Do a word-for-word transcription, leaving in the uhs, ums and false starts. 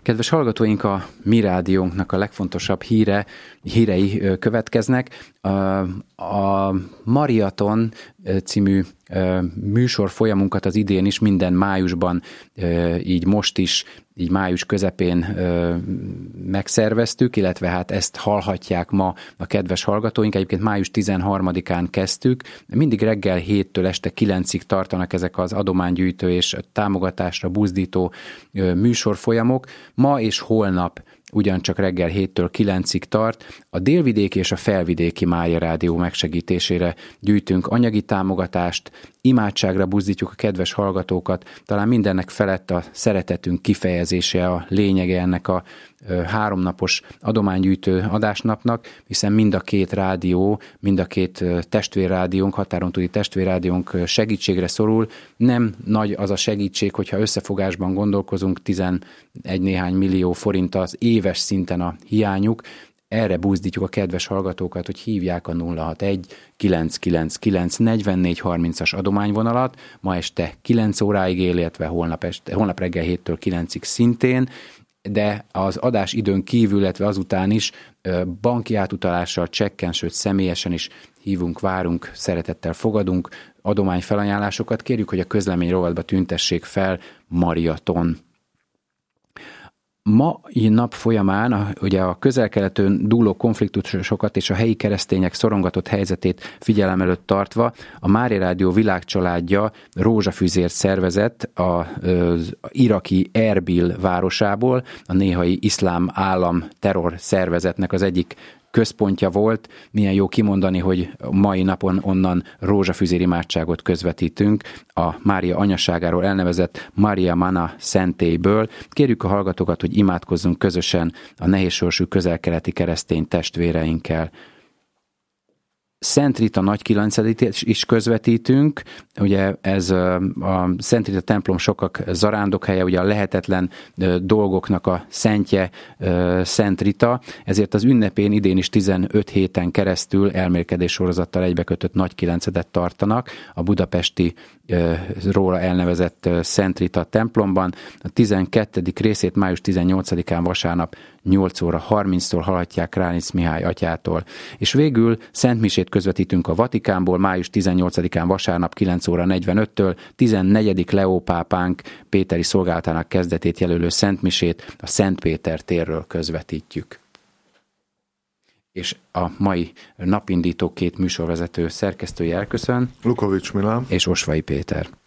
Kedves hallgatóink, a mi rádiónknak a legfontosabb híre, hírei következnek. A Mariaton című műsor folyamunkat az idén is minden májusban, így most is, így május közepén megszerveztük, illetve hát ezt hallhatják ma a kedves hallgatóink. Egyébként május tizenharmadikán kezdtük. Mindig reggel héttől este kilencig tartanak ezek az adománygyűjtő és támogatásra buzdító műsorfolyamok. Ma és holnap ugyancsak reggel héttől kilencig tart. A délvidéki és a felvidéki Mária Rádió megsegítésére gyűjtünk anyagi támogatást, imádságra buzdítjuk a kedves hallgatókat, talán mindennek felett a szeretetünk kifejezése a lényege ennek a háromnapos adománygyűjtő adásnapnak, hiszen mind a két rádió, mind a két testvérrádiónk, határon túli testvérrádiónk segítségre szorul. Nem nagy az a segítség, hogyha összefogásban gondolkozunk, tizenegy néhány millió forint az éves szinten a hiányuk. Erre buzdítjuk a kedves hallgatókat, hogy hívják a nulla hatvanegy kilenc kilenc kilenc negyvennégy harmincas adományvonalat, ma este kilenc óráig él, illetve holnap, este, holnap reggel héttől kilencig szintén, de az adás időn kívül, illetve azután is banki átutalással, csekken, sőt személyesen is hívunk, várunk, szeretettel fogadunk adományfelajánlásokat. Kérjük, hogy a közlemény rovatba tüntessék fel Mariaton. Mai nap folyamán a, ugye a közel-keleten dúló konfliktusokat és a helyi keresztények szorongatott helyzetét figyelem előtt tartva a Mária Rádió világcsaládja rózsafüzért szervezett az iraki Erbil városából, a néhai iszlám állam terror szervezetnek az egyik központja volt. Milyen jó kimondani, hogy mai napon onnan rózsafüzér imádságot közvetítünk a Mária anyaságáról elnevezett Maria Mana szentélyből. Kérjük a hallgatókat, hogy imádkozzunk közösen a nehézsorsú közel-keleti keresztény testvéreinkkel. Szent Rita nagykilencedikét is közvetítünk, ugye ez a Szent Rita templom sokak zarándokhelye, ugye a lehetetlen dolgoknak a szentje Szent Rita, ezért az ünnepén idén is tizenöt héten keresztül elmélkedés sorozattal egybekötött nagykilencedet tartanak a budapesti róla elnevezett Szent Rita templomban. A tizenkettedik részét május tizennyolcadikán vasárnap nyolc óra harminctól hallhatják Ránic Mihály atyától. És végül szentmisét közvetítünk a Vatikánból május tizennyolcadikán vasárnap kilenc óra negyvenöttől, tizennegyedik Leó pápánk péteri szolgálatának kezdetét jelölő szentmisét a Szent Péter térről közvetítjük. És a mai napindító két műsorvezető szerkesztője elköszön. Lukovics Milán és Osvai Péter.